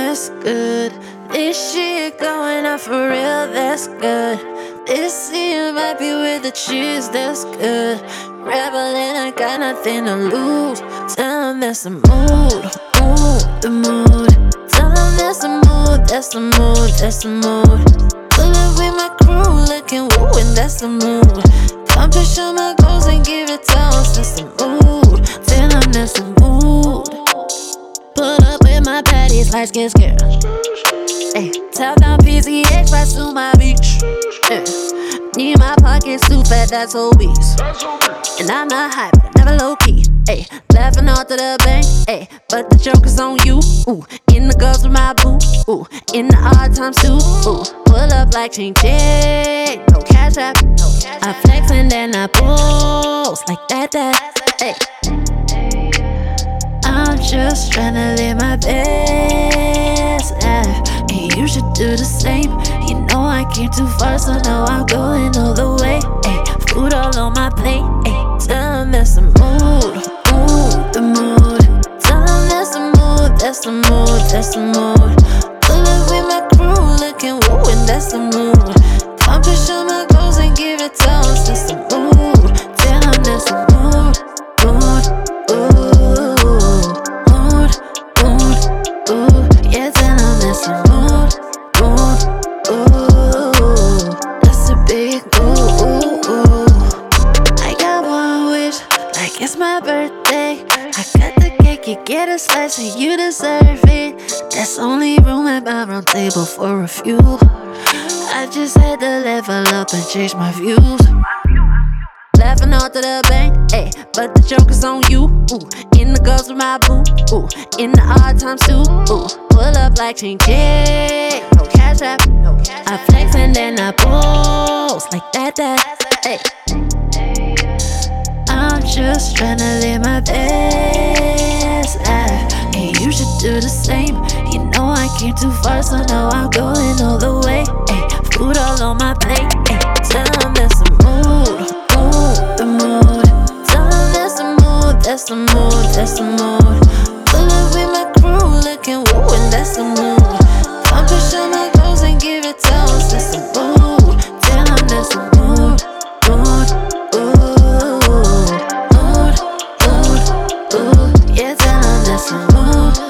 that's good. This shit going on for real, that's good. This year might be with the cheese, that's good. Rebelling, I got nothing to lose. Tell 'em that's the mood, the mood. Tell 'em that's the mood, that's the mood, that's the mood. Pull up with my crew, looking woo, and that's the mood. Accomplish all my goals and give it to us, that's the mood. Tell 'em that's the mood. Pull up with my baddies, light skin scared. Ay, top down PCH, right to my beach. Ay, need my pockets too fat, that's obese. And I'm not hype, but never low key. Ay, laughing all to the bank. Ay, but the joke is on you. Ooh, in the girls with my boo. Ooh, in the odd times too. Ooh, pull up like ching ching. No cash app. I flex and then I post like that. Ay. I'm just tryna live my best life, and you should do the same. You know I came too far, so now I'm going all the way. Ay, food all on my plate. Ay, tell 'em that's the mood, the mood. Tell 'em that's the mood, that's the mood, that's the mood. Pull up with my crew, looking woo, and that's the mood. Accomplish all my goals and give it to us, that's the mood. Tell 'em that's the mood, mood, ooh. It's my birthday, I cut the cake, you get a slice and you deserve it. There's only room at my round table for a few. I just had to level up and change my views. Laughing all to the bank, ayy, but the joke is on you. Ooh, in the girls with my boo. Ooh, in the odd times too. Ooh, pull up like ching ching. No cash app, I flex and then I post like that. Ayy. I'm just tryna live my best life, and you should do the same. You know I came too far, so now I'm going all the way. Ay, food all on my plate. Ay, tell 'em that's the mood, the mood. Tell 'em that's the mood, that's the mood, that's the mood. Pull up with my crew, looking woo, and that's the mood. Accomplish all my goals and give it to us, that's the mood. Tell 'em that's the mood, mood, ooh. Yeah, tell 'em that's the mood.